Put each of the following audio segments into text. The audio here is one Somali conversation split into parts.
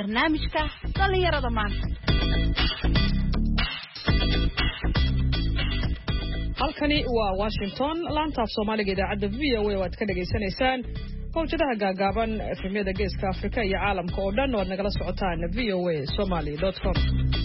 barnaamijka dhalinyarada maanta. halkani waa Washington laanta af Soomaaliga idaacadda VOA oo aad ka dhageysanaysaan howjadaha gaagaaban efemyada geeska Afrika iyo caalamka oo dhan oo aad nagala socotaan voasomali.com.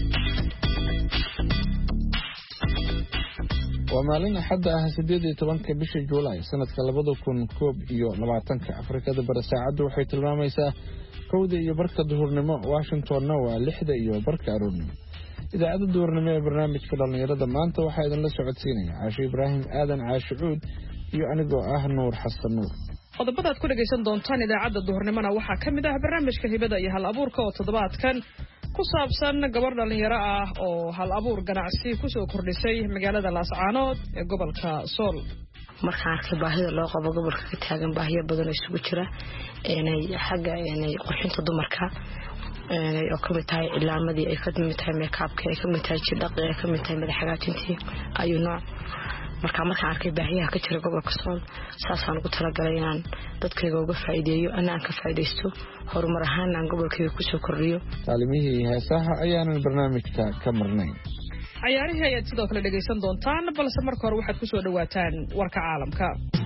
waa maalin axad ah 18 bisha Juulaay sanadka 2021 Afrikada bar saacadu waxay tilmaamaysaa 1:00 duhurnimo Washingtonna waa 6:00 aroornimo. idaacadda duhurnimo ee barnaamijka dhalinyarada maanta waxaa idin la socodsiinaya Caasho Ibraahim Aadan Caashuud iyo anigoo ah Nuur Xasan Nuur. qodobada aad ku dhageysan doontaan idaacadda duhurnimona waxaa ka mid ah barnaamijka hibada iyo hal abuurka oo toddobaadkan ku saabsan gabar dhalinyaro ah oo hal abuur ganacsi ku soo kordhisay magaalada Laascaanood ee gobolka Sool. markaan arkay baahida loo qabo gobolka ka taagan baahiyo badan isugu jira xagga qurxinta dumarka oo kamid tahay ilaamadii ay ka mid tahay makeup-ka ay ka mid tahay jidhaqi ay ka mid tahay madax hagaajintii ayuu nooc markaan arkay baahiyaha ka jira gobolka Sool saasaan ugu talagalay inaan dadkayga uga faa'iideeyo anaan ka faa'iideysto horumar ahaan aan gobolkayga ku soo kordhiyo. Taalimihii heesaha ayaanan barnaamijka ka marnayn. ciyaarihii ayaad sidoo kale dhageysan doontaan balse marka hore waxaad ku soo dhawaataan warka caalamka.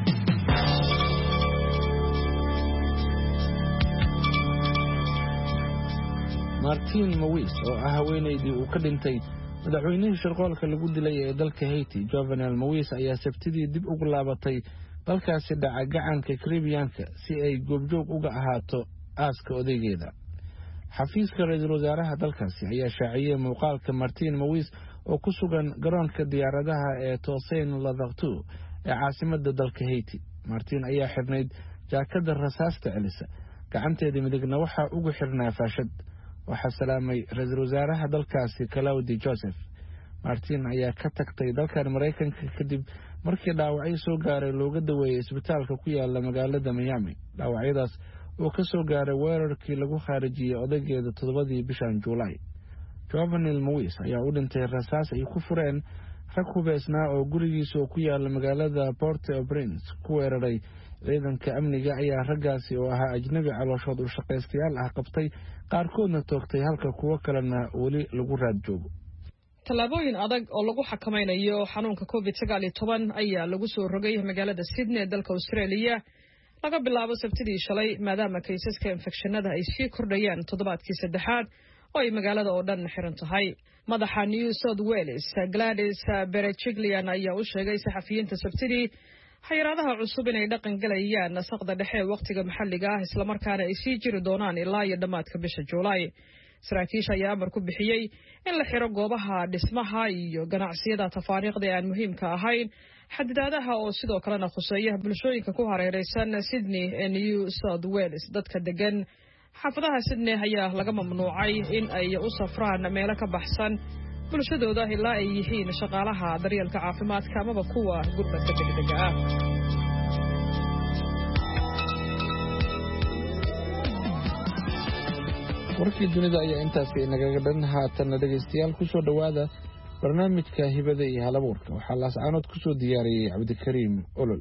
Martin Mawis oo ah haweeneydii uu ka dhintay madaxweynihii shirqoolka lagu dilay ee dalka Haiti Jovenel Mawis ayaa sabtidii dib ugu laabatay dalkaasi dhaca gacanka Caribbean-ka si ay goobjoog uga ahaato aaska odaygeeda. xafiiska ra'iisul wasaaraha dalkaasi ayaa shaaciyay muuqaalka Martin Mawis oo ku sugan garoonka diyaaradaha ee Toussaint Louverture ee caasimadda dalka Haiti. Martin ayaa xirnayd jaakada rasaasta celisa gacanteeda midigna waxa ugu xirnaa faashad. waxaa salaamay ra'iisul wasaaraha dalkaasi Claude Joseph. Martin ayaa ka tagtay dalka Mareykanka kadib markii dhaawacyo soo gaaray looga daweeyay isbitaalka ku yaala magaalada Miami. dhaawacyadaas oo ka soo gaaray weerarkii lagu khaarijiyay odaygeeda 7 bishan Juulaay. Jovenel Mawis ayaa u dhintay rasaas ay ku fureen rag hubeysnaa oo gurigiisa ku yaala magaalada Port-au-Prince ku weeraray. ciidanka amniga ayaa raggaasi oo ahaa ajnabi calooshood u shaqaystayaal ah qabtay qaarkoodna toogtay halka kuwa kalena weli lagu raad joogo. tallaabooyin adag oo lagu xakameynayo xanuunka COVID-19 ayaa lagu soo rogay magaalada Sydney ee dalka Australia laga bilaabo sabtidii shalay maadaama kaysaska infekshanada ay sii kordhayaan toddobaadkii saddexaad oo ay magaalada oo dhan xiran tahay. madaxa New South Wales Gladys Berejiklian ayaa u sheegay saxafiyiinta sabtidii xayiraadaha cusub inay dhaqan galayaan nasaqda dhexe waqtiga maxalliga ah isla markaana ay sii jiri doonaan ilaa iyo dhamaadka bisha Juulaay. saraakiisha ayaa amar ku bixiyay in la xiro goobaha dhismaha iyo ganacsiyada tafaariiqda aan muhiimka ahayn xadidaadaha oo sidoo kalena khuseeya bulshooyinka ku hareeraysan Sydney ee New South Wales. dadka degan xaafadaha Sydney ayaa laga mamnuucay in ay u safraan meelo ka baxsan bulshadooda ilaa ay yihiin shaqaalaha daryeelka caafimaadka amaba kuwa gurmadka degdega ah. warkii dunida ayaa intaasi nagaga dhan haatan dhageystayaal ku soo dhawaada barnaamijka hibada iyo hal abuurka. waxaa Laascaanood ku soo diyaariyay Cabdikariim Olol.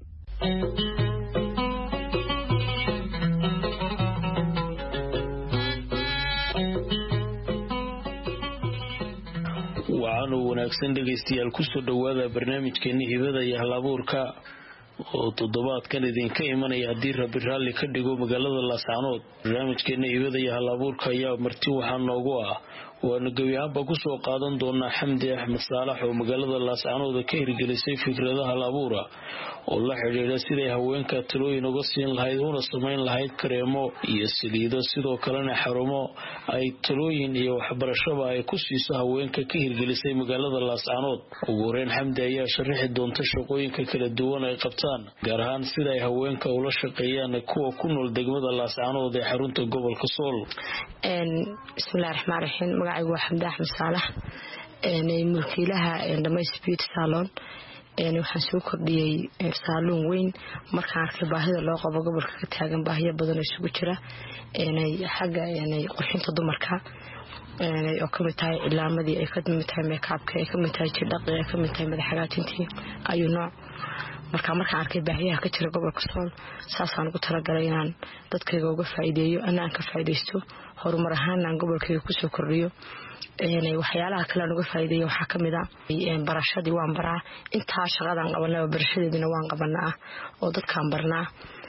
waxaanu wanaagsan dhageystayaal ku soo dhawaada barnaamijkeena hibada iyo hal abuurka oo toddobaadkan idinka imanaya haddii Rabbi raalli ka dhigo magaalada Laascaanood. barnaamijkeena hibada iyo hal abuurka ayaa marti waxaa noogu ah waana gabi ahaanba ku soo qaadan doonaa Xamdi Axmed Saalax oo magaalada Laascaanood ka hirgelisay fikradaha hal abuura oo la xiriira sidii haweenka talooyin uga siin lahayd una samayn lahayd kareemo iyo saliido sidoo kalena xarumo ay talooyin iyo waxbarashada ay ku siiso haweenka ka hirgelisay magaalada Laascaanood. ugu horeyn Xamdi ayaa sharaxi doonta shaqooyinka kala duwan ay qabtaan gaar ahaan sida ay haweenka ula shaqeeyaan kuwa ku nool degmada Laascaanood ee xarunta gobolka Sool. bismillaahir rahmaanir rahiim magacaygu waa Xamdi Axmed Saalax mulkiilaha Dhammays Beauty Salon. waxaan soo kordhiyay saalon weyn markaan arkay baahida loo qabo gobolka ka taagan baahiyo badan isugu jira xagga qurxinta dumarka oo ka mid tahay ilaamadii ay ka mid tahay makeup-ka ay ka mid tahay jidhaqi ay ka mid tahay madax hagaajintii ayuu nooc markaan arkay baahiyaha ka jira gobolka Sool saasaan ugu talagalay inaan dadkayga uga faa'iideeyo anaan ka faa'iideysto horumar ahaan aan gobolkayga ku soo kordhiyo waxyaalaha kale aan uga faa'iideeyo waxa kamid ah barashadii waan baraa inta shaqadan qabanaa barashadeedina waan qabanaa oo dadkaan barnaa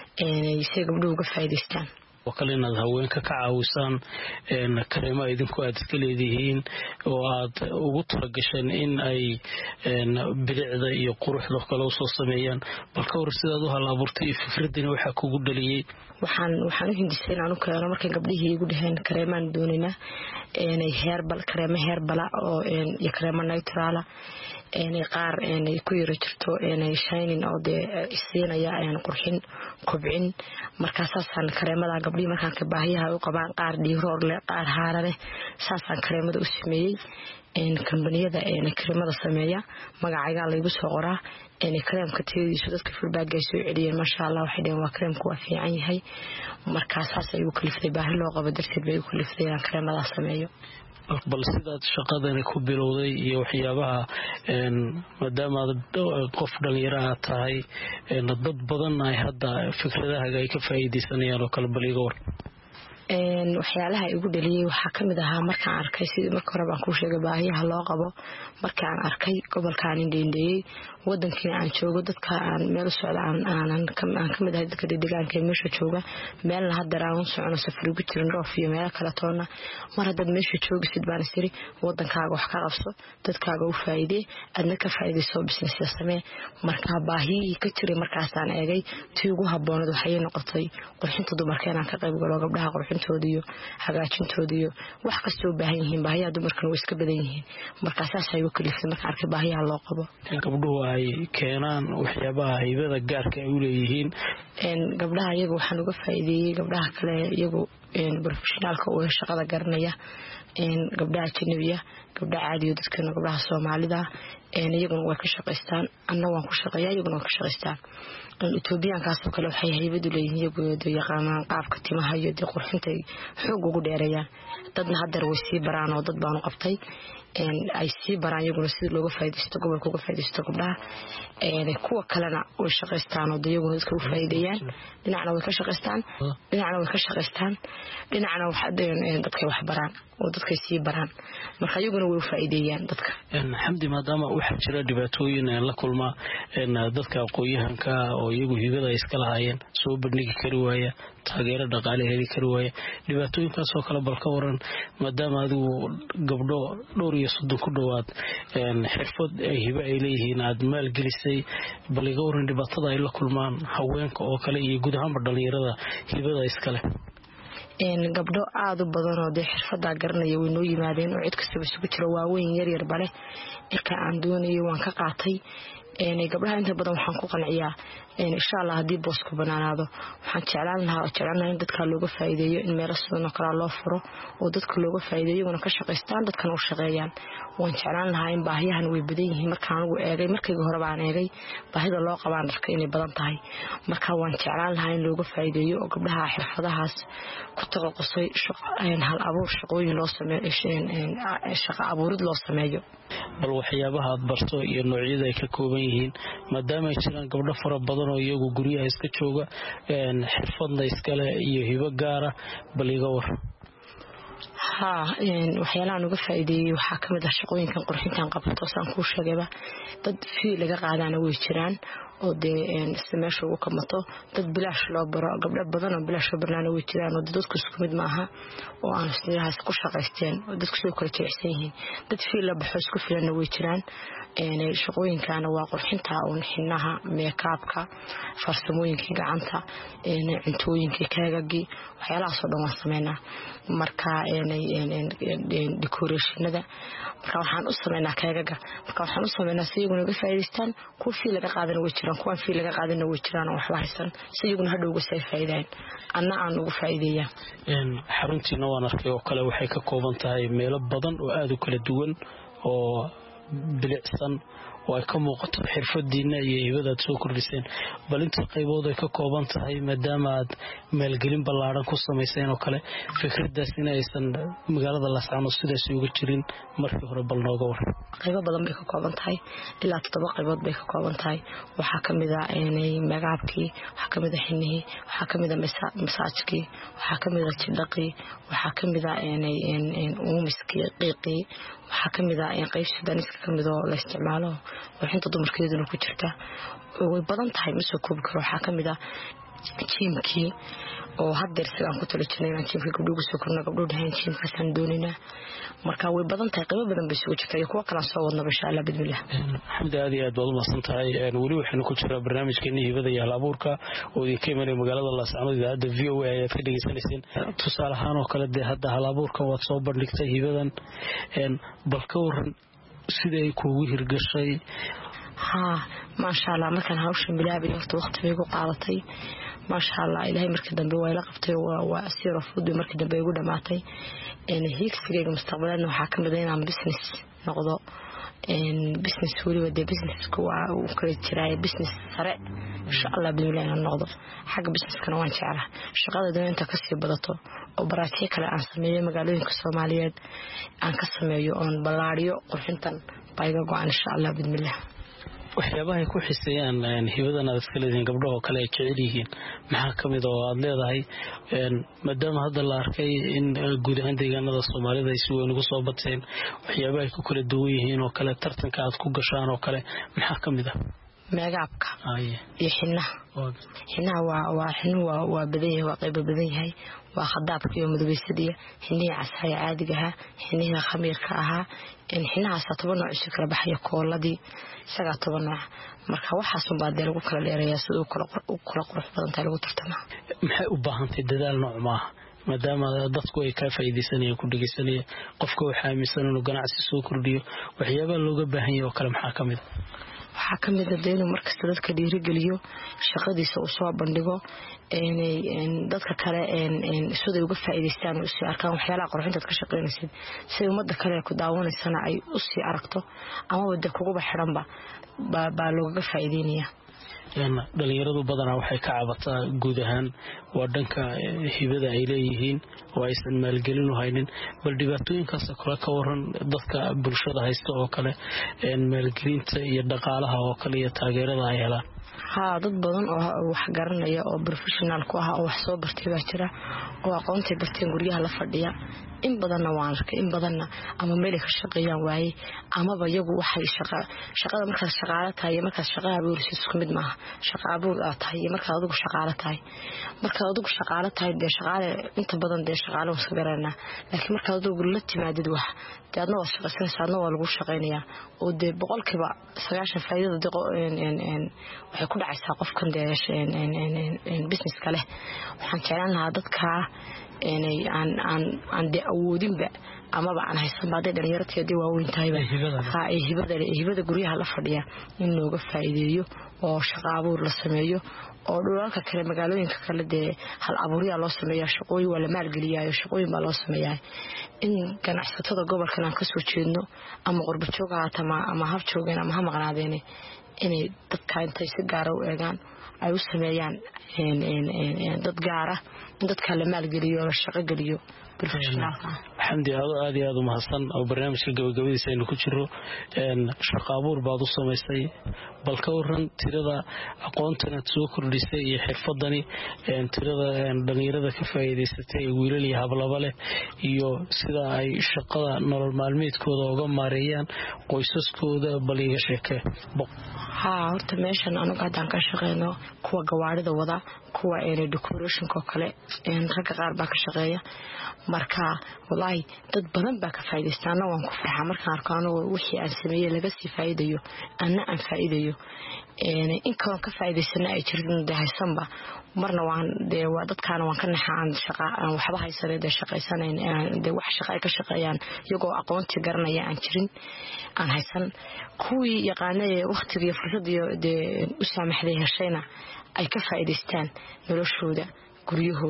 si gabdhuhu uga faa'iideystaan وكل إن هواينك كعاوسان إن كريمة إذن كواد كليدهين وعاد وطرقشان إن أي إن بدع ذا يقرح له كلاوس السميان بالكور سيدها لابورتي في فردين وحكوا قد لي waxaan u hindisay inaan u keeno markay gabdhihii igu dhaheen kareemaan doonina inay kareemo herbal oo iyo kareemo neutral qaar ku yara jirto shining oo siinaya qurxin kobcin markaasaan kareemada gabdhihii markaan ka baahiyaha u qabaan qaar dhiiroor leh qaar haarane saasaan kareemada u sameeyay kambaniyada kareemada sameeya magacayga la igu soo qoraa kareemka tayadiisu dadka feedback ay soo celiyeen masha Allah waxay dhaheen waa kareemku waa fiican yahay markaasaas ay u kaliftay baahi loo qabo darteed bay u kaliftay inaan kareemada sameeyo bal sidaad shaqadani ku bilowday iyo waxyaabaha maadaama qof dhalinyaro tahay dad badan ay hadda fikradaha ay ka faa'iideysanayaan oo kala baliga war waxyaalaha igu dhaliyay waxa kamid ahaa markaan arkay sidii marka hore baan ku sheegay baahiyaha loo qabo markaan arkay gobolkaan indheeyay wadankii aan joogo dadka aan meel socda aan kamid ahay dadka deegaanka meesha jooga meelna hadda aan socono safar ugu jirin roof iyo meel kala toona mar hadda meesha joogsid baan isiri wadankaaga wax ka qabso dadkaaga u faa'iideey adna ka faa'iideyso business samee marka baahiyii ka jiray markaasaan eegay tii ugu habboonad waxay noqotay qurxinta dumarka inaan ka qayb galo gabdhaha qurxintoodiyo hagaajintoodiyo wax kasta u baahan yihiin baahiyaha dumarkana way iska badan yihiin markaasaas ay u kaliftay markaan arkay baahiyaha loo qabo gabdhuhu ay keenaan waxyaabaha haybada gaarka ay u leeyihiin gabdhaha iyagu waxaan uga faa'iideeyay gabdhaha kale iyagu professionalka oo shaqada garanaya gabdhaha ajnabiga gabdhaha caadiga dadkana gabdhaha Soomaalida iyaguna way ka shaqeystaan anna waan ku shaqeeyaa iyaguna way ka shaqeystaan Ethiopian-kaas oo kale waxay haybadu leeyihiin iyagoo yaqaanaan qaabka timaha iyo qurxinta xoog ugu dheereeyaan dadna hadda way sii baraan oo dad baan u qabtay ay sii baraan iyaguna sidii looga faa'iideysto gobolka uga faa'iideysto gabdhaha kuwa kalena way shaqeystaan oo iyaguna dadka u faa'iideeyaan dhinacna way ka shaqeystaan dhinacna dadka wax baraan oo dadka sii baraan marka iyaguna way u faa'iideeyaan dadka xamdi maadaama waxa jira dhibaatooyin la kulma dadka aqoonyahanka oo iyagu hibada iska lahaayeen soo bandhigi kari waaya taageero dhaqaale heli kari waaya dhibaatooyinkaas oo kale balka waran maadaama adigu gabdho dhowr iyo 30 ku dhawaad xirfad hiba ay leeyihiin aad maal gelisay bal iga waran dhibaatada ay la kulmaan haweenka oo kale iyo guud ahaan dhalinyarada hibada iska leh gabdho aad u badan oo xirfada garanaya way noo yimaadeen oo cid kasta isugu jira waaweyn yar bale ilka aan doonayo waan ka qaatay gabdhaha inta badan waxaan ku qanciyaa insha Allah hadii boosku banaanaado waxaan jeclaan in dadka looga faa'iideeyo in meel sidan oo kale loo furo oo dadka looga faa'iideeyo una ka shaqeystaan dadkana u shaqeeyaan waan jeclaan lahaa in baahiyahan way badan yihiin markaan ugu eegay markii hore baan eegay baahida loo qabaan dadka inay badan tahay marka waan jeclaan lahaa in looga faa'iideeyo oo gabdhaha xirfadahaas ku taqasusay hal abuur shaqooyin loo sameeyo shaqo abuurid loo sameeyo bal waxyaabaha aad barto iyo noocyada ay ka kooban yihiin maadaama ay jiraan gabdho fara badan oo iyagu guryaha iska jooga xirfadna iska leh iyo hibo gaara bal iga war waxyaalahan uga faa'iideeyay waxaa kamid ah shaqooyinkan qurxintan qabto saan ku sheegayba dad fii laga qaadana way jiraan oo meesha ugu kamato dad bilaash loo baro gabdho badan oo bilaash loo barnaana way jiraan oo dadku isku mid maaha oo aan sidaas ku shaqeysteen oo dadku soo kala jeexsan yihiin dad fii la baxo isku filan way jiraan shaqooyinkana waa qurxinta oo xinaha makeup-ka farsamooyinka gacanta cuntooyinka kaagagi waxyaalahaas oo dhan waan sameeynaa marka decoration-nada marka waxaan u sameeynaa kaagaga marka waxaan u sameeynaa si iyaguna uga faa'iideystaan kuwa fii laga qaadana way jiraan kuwa fii laga qaadana way jiraan oo waxba haysan si iyaguna hadhow uga faa'iideeyaan anna aan ugu faa'iideeyaa xaruntiina waan arkay oo kale waxay ka kooban tahay meelo badan oo aad u kala duwan oo bilicsan oo ay ka muuqato xirfadiina iyo hibada aad soo kordhiseen bal inta qaybood ay ka kooban tahay maadaama aad maalgelin ballaaran ku samayseen oo kale fikradaas in aysan magaalada Laascaanood sidaas uga jirin markii hore bal nooga war qaybo badan bay ka kooban tahay ilaa 7 qaybood bay ka kooban tahay waxaa kamid ah inay magaabkii waxaa kamid ah xinihii waxaa kamid ah masaajkii waxaa kamid ah jidhaqii waxaa kamid ah inay uumiskii qiiqii waxaa kamid ah in qayb sidaniska kamid oo la isticmaalo waxinta dumarkeeduna ku jirta way badan tahay masoo koobi karo waxaa kamid ah jiimkii oo haddeer sidaan ku tala jirnay inaan jiimka gabdhuhu soo korno gabdhuhu dhahayn jiimkaasaan doonaynaa marka way badan tahay qaybo badan bay soo jirtaa iyo kuwa kale soo wadnaba insha Allah bidmillah xamdi aad iyo aad baad u mahadsan tahay weli waxaynu ku jiraa barnaamijkeena hibada iyo hal-abuurka oo idinka imanaya magaalada Laascaanood idaacadda VOA ayaad ka dhegeysaneyseen tusaale ahaan oo kale dee hadda hal-abuurka waad soo bandhigtay hibadan bal ka waran sida ay kuugu hirgashay ما شاء الله markaan hawshan bilaabay waqti bay ku qaadatay ما شاء الله ilaahay markii dambe way la qabtay waa asiir fuud markii dambe ugu dhamaatay higsiga mustaqbalna waxa kamid ah inaan business noqdo business waliba business waa uu kala jiray business sare insha Allah billahi aan noqdo xagga businesskana waan jeclahay shaqada doonta ka sii badato oo baraajiye kale aan sameeyo magaalooyinka Soomaaliyeed aan ka sameeyo oon ballaariyo qurxintan bayga go'an insha Allah billahi waxyaabaha ay ku xiseeyaan hibadan aad iska leedahay gabdhaha kale ay jecel yihiin maxaa kamid oo aad leedahay maadaama hadda la arkay in guud ahaan deegaanada Soomaalida ay si weyn ugu soo bateen waxyaabaha ay ku kala duwan yihiin oo kale tartanka aad ku gashaan oo kale maxaa kamid ah magaabka iyo xinaha waa badan yahay waa qayb badan yahay waa khadaabka iyo madaweysadii xinihi casaya caadiga ah xinihi khamiirka ahaa in xinahaas 10 nooc isu kala baxaya kooladii isaga 10 nooc marka waxaas u baad lagu kala dheereeyaa sidoo kala qurux badan tahay lagu tartama maxay u baahan tahay dadaal nooc ma maadaama dadku ay ka faa'iideysanayaan ku dhageysanayaan qofka waxa aaminsan inuu ganacsi soo kordhiyo waxyaabaha looga baahan yahay oo kale maxaa kamid waxaa kamid ah inuu markasta dadka dhiirigeliyo shaqadiisa uu soo bandhigo dadka kale sida uga faa'iideystaan oo si arkaan waxyaalaha qurxinta ka shaqeynaysid si umada kale ku daawanaysana ay u sii aragto ama wada kugu xiranba baa looga faa'iideynaya dhalinyaradu badanaa waxay ka cabataa guud ahaan waa dhanka hibada ay leeyihiin oo aysan maalgelin u haynin bal dhibaatooyinkaas kale ka waran dadka bulshada haysta oo kale maalgelinta iyo dhaqaalaha oo kale iyo taageerada ay helaan dad badan oo wax garanaya oo professional ku ah oo wax soo bartay baa jira oo aqoonta barteen guriyaha la fadhiya in badanna waan arkay in badanna ama meel ka shaqeeyaan waayay ama iyagu waxay shaqada marka shaqaale tahay marka shaqada booliska isku mid maaha shaqaabo tahay marka adigu shaqaale tahay de shaqaale inta badan de shaqaale oo sagarana laakiin marka adigu la timaadid wax dadna waa shaqaysanaysaa waa lagu shaqeynaya oo de boqolkiiba 90 faa'iidada waxay ku dhacaysaa qofkan de business kale waxaan jeclaan lahaa dadka aan de awoodinba amaba aan haysan baadee dhalinyarada waaweyn tahayba hibada guryaha la fadhiya in looga faa'iideeyo oo shaqo abuur la sameeyo oo dhulalka kale magaalooyinka kale de hal abuuriya loo sameeyaa shaqooyin waa la maalgeliyaa shaqooyin baa loo sameeyaa in ganacsatada gobolkan aan ka soo jeedno ama qurba jooga ama hab joogeen ama ha maqnaadeen inay dadka intay si gaar ah u eegaan ay u sameeyaan dad gaar ah dadka la maalgeliyo la shaqo geliyo xamdi aad iyo aad u mahadsan oo barnaamijka gabagabadiisa aynu ku jiro shaqo abuur baad u samaysay bal ka waran tirada aqoontan aad soo kordhisay iyo xirfadani tirada dhalinyarada ka faa'iideysatay wiilal iyo hablaba leh iyo sida ay shaqada nolol maalmeedkooda uga maareeyaan qoysaskooda bal iga sheekee horta meeshan anagu haddaan ka shaqeyno kuwa gawaarida wada kuwa decorationka kale ragga qaar baa ka shaqeeya marka wallahi dad badan baa ka faa'iideystana waan ku farxaa markaan arko anagu wixii aan sameeyay laga sii faa'iidayo aan faa'iidayo in kale ka faa'iideysana ay jireen haysanba marna waan waa dadkaana waan ka naxaan shaqo aan waxba haysanay shaqaysanay wax shaqo ay ka shaqeeyaan iyagoo aqoonti garanaya aan jirin aan haysan kuwii yaqaanay waqtiga iyo fursadda u saamaxday heshayna ay ka faa'iideystaan noloshooda guryahooda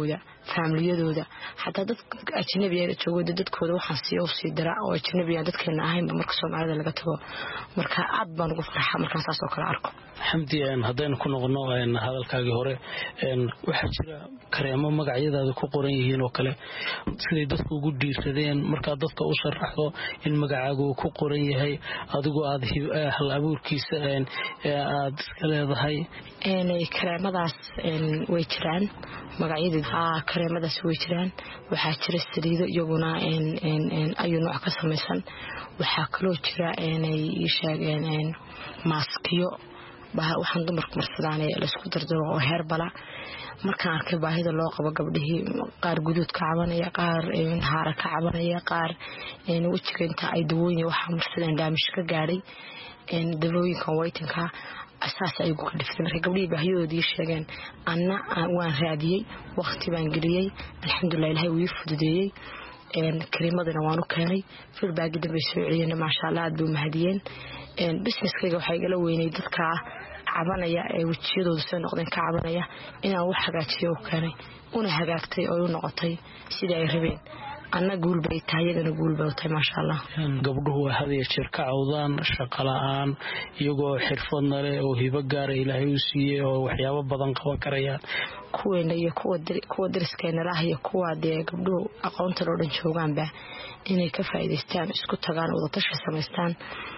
faamiliyadooda xataa dad ajnabi ah joogo dadkooda waxaan sii dira oo ajnabi ah dadkeena ahaynba marka Soomaalida laga tago marka aad baan ugu farxaa markaan saas oo kale arko xamdi haddaynu ku noqono hadalkaagii hore waxaa jira kareemo magacyadaada ku qoran yihiin oo kale siday dadku ugu dhiirsadeen markaa dadka u sharaxdo in magacaagu ku qoran yahay adigoo aad hal abuurkiisa aad iska leedahay kareemadaas way jiraan magacyada kareemadaas way jiraan waxaa jira saliido iyaguna ayuu nooc ka samaysan waxaa kaloo jira inay sheegeen maaskiyo waxaan dumarku marsadaan la isku dardaro oo heerbala markaan arkay baahida loo qabo gabdhihii qaar guduud ka cabanaya qaar haara ka cabanaya qaar wajiga inta ay dawooyin waxa marsadeen daamish ka gaaray dawooyinka waytanka asaas ay ugu qadifteen markay gabdhihii baahiyoodii sheegeen anna waan raadiyey waqti baan geliyey alxamdulillah ilaahay wuu fududeeyey kariimadana waan u keenay feedback dambe soo celiyeen maasha Allah aad buu mahadiyeen businesskayga waxay gala weynay dadka cabanaya ee wajiyadooda soo noqdeen ka cabanaya inaan wax hagaajiyo u keenay una hagaagtay oo u noqotay sidii ay rabeen anna guul bay tahay iyagana guul bay tahay maasha Allah gabdhuhu waa hadiya jir ka cawdaan shaqo la'aan iyagoo xirfad leh oo hibo gaar ah Ilaahay u siiyay oo waxyaabo badan qaban karayaan kuweena iyo kuwa dariskeena lah iyo kuwa gabdhuhu aqoonta loo dhan joogaanba inay ka faa'iideystaan isku tagaan wada tashi samaystaan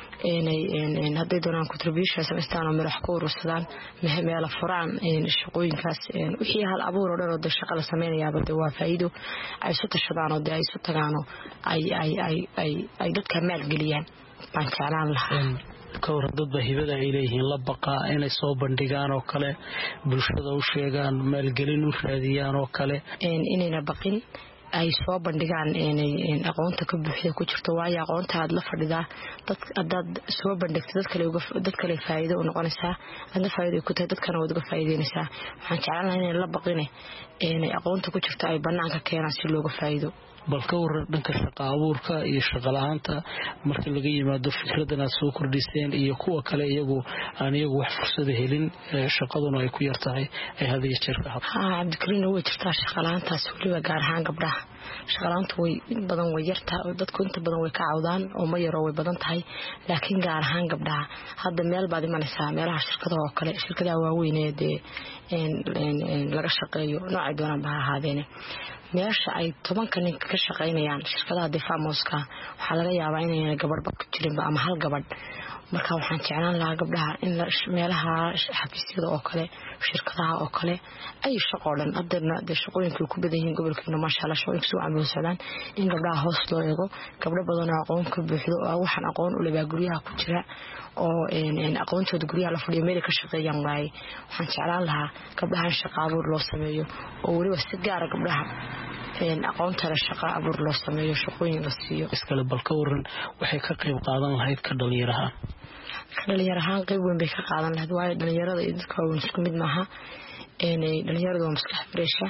hadday doonaan contribution samaystaan oo madax ku urursadaan meelo furaan shaqooyinkaas wixii hal abuur oo dhan oo shaqo la samaynayaaba waa faa'iido ay isu tashadaan oo ay isu tagaan oo ay dadka maalgeliyaan baan jeclaan lahaa kawar dadba hibada ay leeyihiin la baqaa inay soo bandhigaan oo kale bulshada u sheegaan maalgelin u raadiyaan oo kale inayna baqin ay soo bandhigaan aqoonta ka buuxda ku jirto waayo aqoonta aad la fadhidaa dad soo bandhigto dad kale faa'iido u noqonaysaa adna faa'iido ku tahay dadkana wada faa'iideynaysaa waxaan jeclaan lahaa inay la baqine aqoonta ku jirto ay banaanka keenaan si looga faa'iido bal ka waran dhanka shaqo abuurka iyo shaqo la'aanta marka laga yimaado fikradan aad soo kordhiseen iyo kuwa kale iyagu wax fursad helin shaqaduna ay ku yartahay ay hadiya jeerka Cabdikariin way jirtaa shaqo la'aantaas waliba gaar ahaan gabdhaha shaqo la'aanta way badan way yartaa dadku inta badan way ka cawdaan oo ma yaro way badan tahay laakiin gaar ahaan gabdhaha hadda meel baad imanaysaa meelaha shirkadaha oo kale shirkadaha waaweyn ee laga shaqeeyo noocay doonaan baa ahaadeen meesha ay 10 nin ka shaqeynayaan shirkadaha Defamouska waxa laga yaabaa inay gabadh ku jirin ama hal gabadh marka waxaan jeclaan lahaa gabdhaha in meelaha xafiisyada oo kale shirkadaha oo kale ay shaqo dhan adeerna shaqooyinka ku badan yihiin gobolkeena maasha Allah shaqooyinka soo camal socdaan in gabdhaha hoos loo eego gabdho badan oo aqoon ka buuxdo oo waxaan aqoon u leeyahay guryaha ku jira oo aqoontooda guryaha la fadhiyo meel ka shaqeeyaan waay waxaan jeclaan lahaa gabdhaha shaqo abuur loo sameeyo oo waliba si gaar ah gabdhaha aqoonta shaqo abuur loo sameeyo shaqooyin la siiyo iskala balka waran waxay ka qayb qaadan lahayd ka dhalinyaraha qayb weyn bay ka qaadan lahayd waayo dhalinyarada iyo dadka waa isku mid maaha dhalinyaradu waa maskax freesha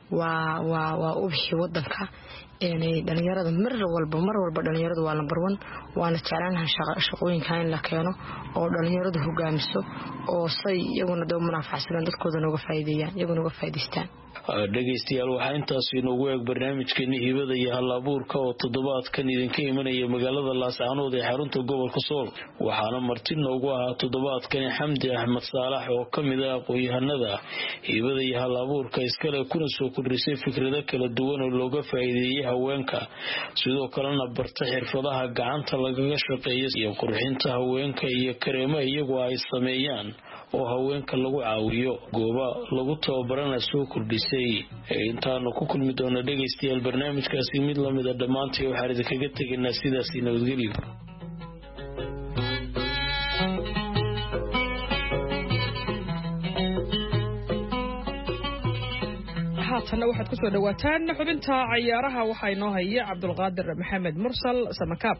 waa ubixi wadanka dhalinyarada mar walba dhalinyaradu waa number 1 waana jeclaan shaqooyinka in la keeno oo dhalinyaradu hogaamiso oo say iyaguna dad munafacsan dadkooda nooga faa'iideeyaan iyaguna uga faa'iideystaan dhageystayaal waxaa intaas inoogu eeg barnaamijkeeni hibada iyo hal-abuurka oo toddobaadkan idinka imanaya magaalada Laascaanood ee xarunta gobolka Sool waxaana marti noogu ahaa toddobaadkan Xamdi Axmed Saalax oo kamid ah aqoon-yahanada hibada iyo hal-abuurka iskale kuna soo kordhisay fikrado kala duwan oo looga faa'iideeyay haweenka sidoo kalena barta xirfadaha gacanta lagaga shaqeeyo iyo qurxinta haweenka iyo kareemaha iyagu ay sameeyaan oo haweenka lagu caawiyo gooba lagu tababarana soo kordhisay intaanu ku kulmi doona dhageystayaal barnaamijkaasi mid lamid ah dhamaantii waxaan idinkaga tegaynaa sidaas nabadgelyo haatana waxaad ku soo dhawaataan xubinta ciyaaraha waxaa inoo haya Cabdulqaadir Maxamed Mursal Samakaab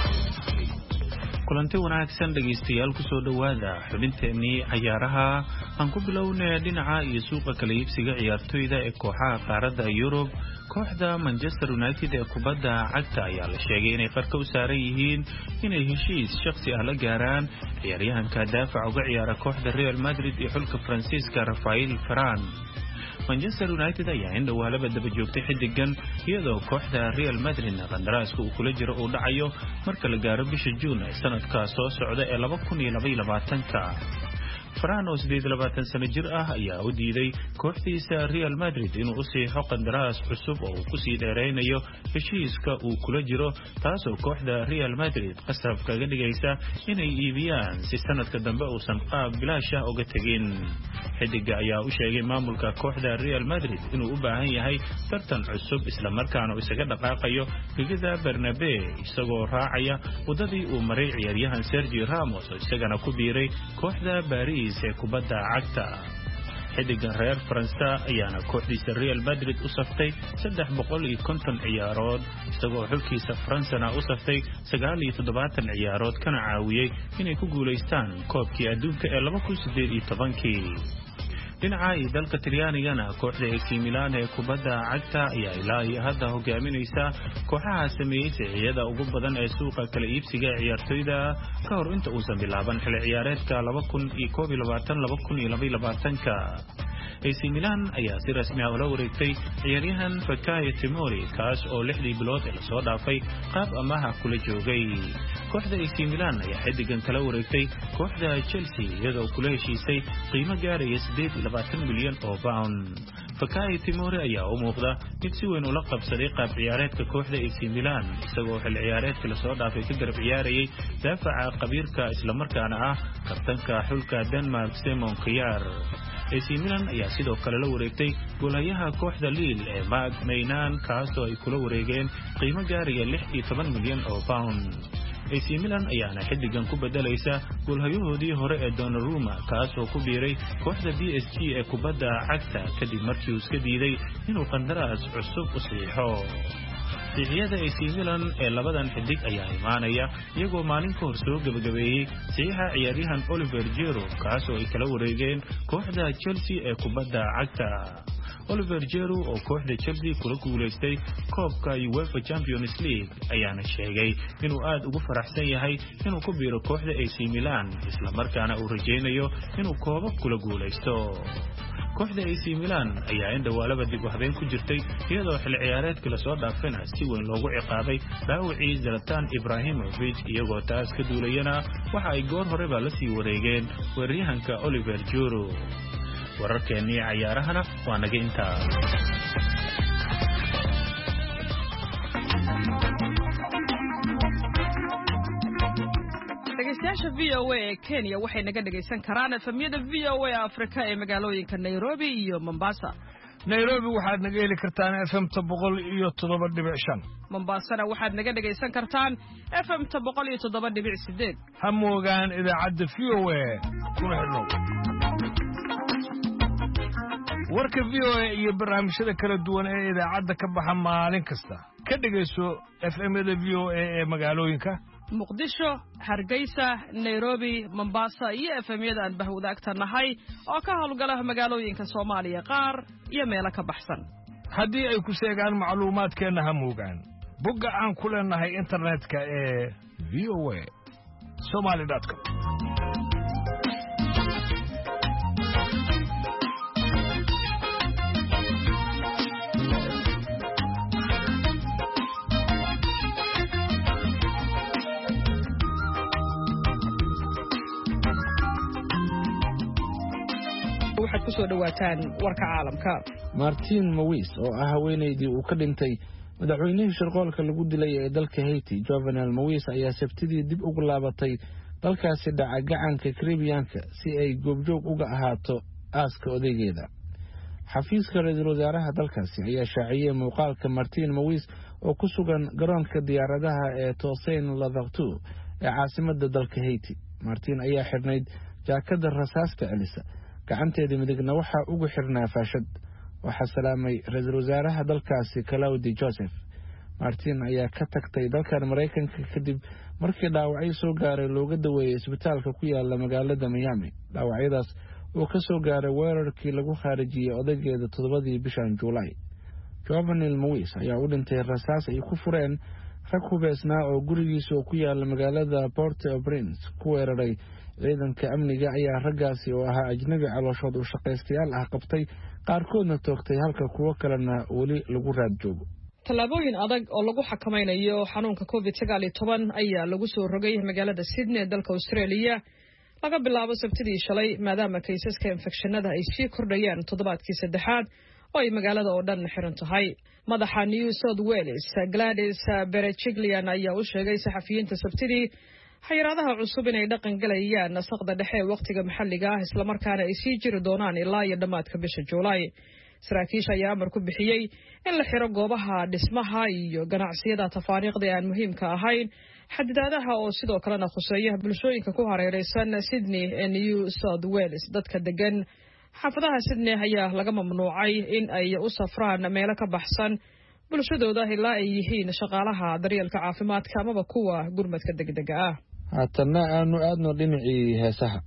kulanti wanaagsan dhageystayaal ku soo dhawaada xubinteennii ciyaaraha aan ku bilownay dhinaca iyo suuqa kala iibsiga ciyaartoyda ee kooxaha qaaradda Yurub. Kooxda Manchester United ee kubadda cagta ayaa la sheegay inay qarka u saaran yihiin inay heshiis shakhsi ah la gaaraan ciyaaryahanka daafaca uga ciyaara kooxda Real Madrid iyo xulka Faransiiska Rafael Varane. Manchester United ayaa in dhawaalaba daba joogtay xidigan iyadoo kooxda Real Madrid qandaraaska uu kula jiro uu dhacayo marka la gaaro bisha Juun ee sanadka soo socda ee 2022. Varane oo 28 sano jir ah ayaa u diiday kooxdiisa Real Madrid inuu u siixo qandaraas cusub oo uu ku sii dheereynayo heshiiska uu kula jiro, taasoo kooxda Real Madrid qasab kaga dhigaysa inay iibiyaan si sanadka dambe uusan qaab bilaash ah uga tagin. Xidiga ayaa u sheegay maamulka kooxda Real Madrid inuu u baahan yahay tartan cusub isla markaana uu isaga dhaqaaqayo gegida Bernabeu isagoo raacaya wadadii uu maray ciyaaryahan Sergio Ramos oo isagana ku biiray kooxda Paris ee kubadda cagta. Xidigan reer Faransa ayaana kooxdiisa Real Madrid u saftay 350 ciyaarood isagoo xulkiisa Faransana u saftay 79 ciyaarood kana caawiyay inay ku guuleystaan koobkii adduunka ee 2018. dhinaca dalka Talyaanigana kooxda AC Milan ee kubadda cagta ayaa ilaa iyo hadda hogaaminaysa kooxaha sameeyay siciyada ugu badan ee suuqa kala iibsiga ciyaartoyda ka hor inta uusan bilaaban xilli ciyaareedka 2021-2022. AC Milan ayaa si rasmi ah ula wareegtay ciyaaryahan Fikayo Tomori kaas oo 6 bilood la soo dhaafay qaab amaah kula joogay. Kooxda AC Milan ayaa xidigan kala wareegtay kooxda Chelsea iyadoo kula heshiisay qiimo gaaraya 28 milyan oo pound. Fikayo Tomori ayaa u muuqda mid si weyn ula qabsaday qaab ciyaareedka kooxda AC Milan isagoo xilli ciyaareedka la soo dhaafay ka garab ciyaarayay daafaca qabiirka isla markaana ah kabtanka xulka Denmark Simon Kjær. AC Milan ayaa sidoo kale la wareegtay goolayaha kooxda Lille ee Marc Maignan kaasoo ay kula wareegeen qiimo gaaraya 16 milyan oo pound. AC Milan ayaana xidigan ku bedelaysa goolhayahoodii hore ee Donnarumma kaasoo ku biiray kooxda PSG ee kubadda cagta kadib markii uu iska diiday inuu qandaraas cusub u siixo. Siciyada AC Milan ee labadan xidig ayaa imaanaya iyagoo maalin ka hor soo gabagabeeyay saxiixa ciyaaryahan Oliver Giroud kaasoo ay kala wareegeen kooxda Chelsea ee kubadda cagta. Oliver Giroud oo kooxda Chelsea kula guuleystay koobka UEFA Champions League ayaana sheegay inuu aad ugu faraxsan yahay inuu ku biiro kooxda AC Milan isla markaana uu rajaynayo inuu koobab kula guuleysto. kooxda AC Milan ayaa in dhawaalaba dib u habeen ku jirtay iyadoo xilli ciyaareedkii la soo dhaafayna si weyn loogu ciqaabay dhaawacii Zlatan Ibrahimovic iyagoo taas ka duulayana waxa ay goor horeba la sii wareegeen weeraryahanka Oliver Giroud. wararkeennii ciyaarahana waa naga intaa. dhegeystayaasha VOA ee Kenya waxay naga dhageysan karaan efemyada VOA Afrika ee magaalooyinka Nairobi iyo Mombasa. Nairobi waxaad naga heli kartaan FM 107.5. Mombasana waxaad naga dhageysan kartaan FM 107.8. Ha moogaan idaacadda VOA kuna xidhnow. warka VOA iyo barnaamijyada kala duwan ee idaacadda ka baxa maalin kasta ka dhageyso FM-yada VOA ee magaalooyinka Muqdisho, Hargeysa, Nairobi, Mombasa iyo FM-yada aan bahwadaagta nahay oo ka howlgala magaalooyinka Soomaaliya qaar iyo meelo ka baxsan. haddii ay ku sheegaan macluumaadkeena ha moogaan bogga aan ku leenahay internetka ee voa.somali.com. waxaad ku soo dhawaataan warka caalamka. Martin Mawis oo ah haweeneydii uu ka dhintay madaxweynihii shirqoolka lagu dilay ee dalka Haiti Jovenel Moise ayaa sabtidii dib ugu laabatay dalkaasi dhaca gacanka Caribbean-ka si ay goobjoog uga ahaato aaska odaygeeda. xafiiska ra'iisul wasaaraha dalkaasi ayaa shaaciyay muuqaalka Martin Mawis oo ku sugan garoonka diyaaradaha ee Toussaint Louverture ee caasimadda dalka Haiti. Martin ayaa xirnayd jaakada rasaasta celisa gacanteeda midigna waxa ugu xirnaa faashad. waxa salaamay ra'iisul wasaaraha dalkaasi Claude Joseph. Martin ayaa ka tagtay dalka Mareykanka kadib markii dhaawacyo soo gaaray looga daweeyay isbitaalka ku yaala magaalada Miami. dhaawacyadaas oo ka soo gaaray weerarkii lagu khaarijiyey odageeda 7 bishan Juulaay. Jovenel Moise ayaa u dhintay rasaas ay ku fureen rag hubeysnaa oo gurigiisa ku yaala magaalada Port-au-Prince ku weeraray. ciidanka amniga ayaa raggaasi oo ahaa ajnabi calooshood u shaqaystayaal ah qabtay, qaarkoodna toogtay halka kuwo kalena weli lagu raad joogo. tallaabooyin adag oo lagu xakameynayo xanuunka COVID-19 ayaa lagu soo rogay magaalada Sydney dalka Australia laga bilaabo Sabtidii shalay, maadaama kaysaska infekshanada ay sii kordhayaan toddobaadkii saddexaad oo ay magaalada oo dhan xiran tahay. madaxa New South Wales Gladys Berejiklian ayaa u sheegay saxafiyiinta Sabtidii xayiraadaha cusub inay dhaqan galayaan nasaqda dhexe waqtiga maxalliga ah, isla markaana ay sii jiri doonaan ilaa iyo dhamaadka bisha Juulaay. saraakiisha ayaa amar ku bixiyey in la xiro goobaha dhismaha iyo ganacsiyada tafaariiqda aan muhiimka ahayn, xadidaadaha oo sidoo kalena khuseeya bulshooyinka ku hareeraysan Sydney ee New South Wales. dadka degan xaafadaha Sydney ayaa laga mamnuucay in ay u safraan meelo ka baxsan bulshadooda ilaa ay yihiin shaqaalaha daryeelka caafimaadka amaba kuwa gurmadka degdega ah. haatana aanu aadno dhinacii heesaha.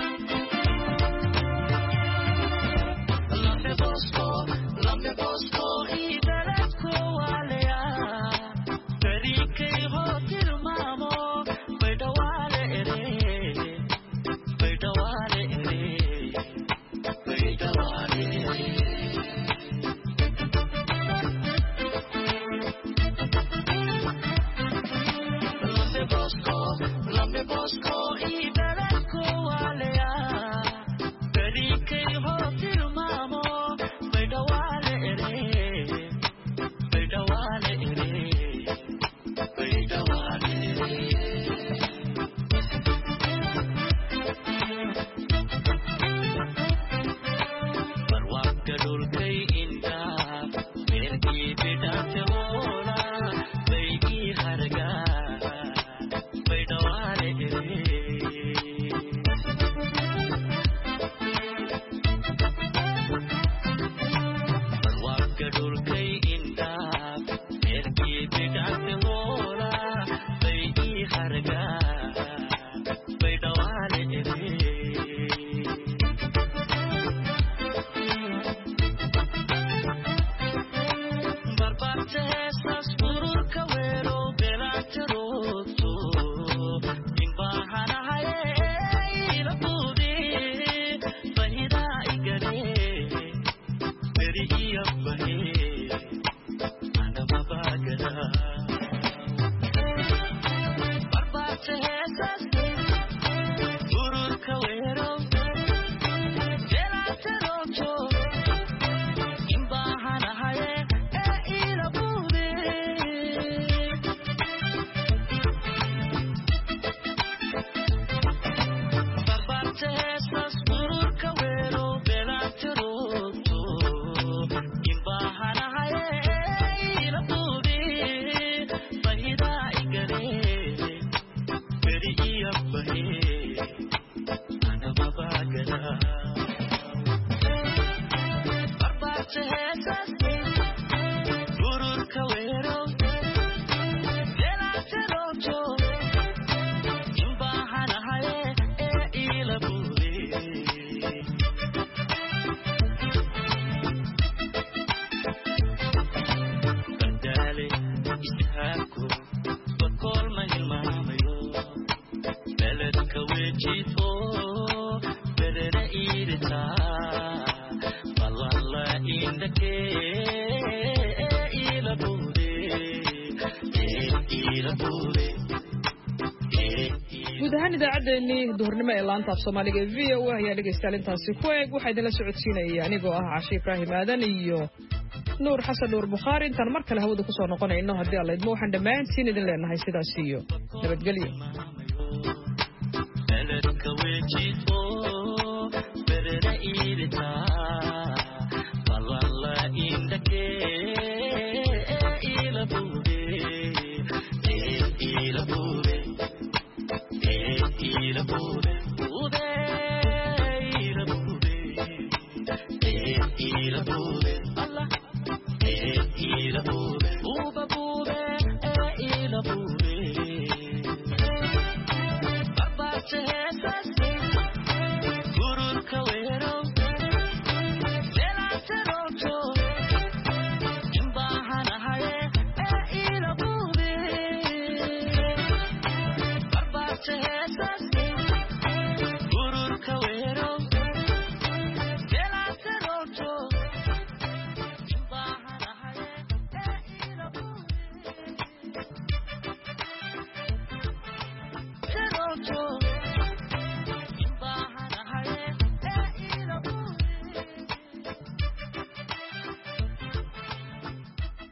guud ahaan idaacaddeenii duhurnimo ee laanta af Soomaaliga ee VOA ayaa dhegeystayaal intaasi ku eeg. waxaa idinla socodsiinaya anigoo ah Caashi Ibraahim Aadan iyo Nuur Xasan Nuur Bukhaari. intaan mar kale hawada kusoo noqonayno haddii alla idmo, waxaan dhammaantiin idin leenahay sidaas iyo nabadgelyo.